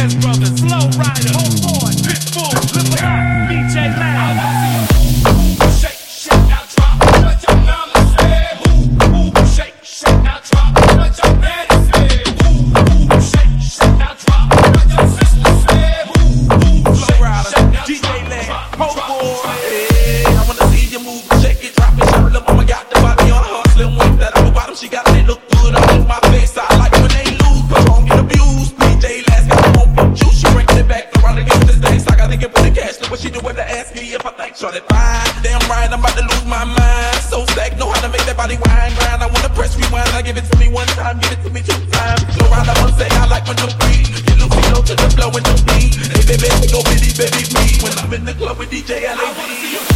Diaz Brothers, Slow Rider, Homeboy, Pitbull, Lil Jon, DJ Loud. Shake, shake, now drop what your mama said. Ooh, shake, shake, now drop what your daddy said. Ooh, shake, shake, now drop what your sister said. Ooh, Slow Rider, DJ Loud, Homeboy. Hey, I wanna see you move, shake it, drop it, shout it. Lil' mama got the body on her slim waist that on the bottom. She got it look good on my face. I like when they lose, but don't get abused. DJ Last got the home juice. She bringing it back around against this dance. I gotta give her the cash. Look what she do with her. Ask me if I think shorty fine. Damn right, I'm about to lose my mind. So stacked, know how to make that body whine, grind. I wanna press rewind. I give it to me one time, give it to me two times. Slow round, I wanna say I like when you breathe. You look low to the flow and you beat. Hey baby, go bitty, baby, me. When I'm in the club with DJ LAD.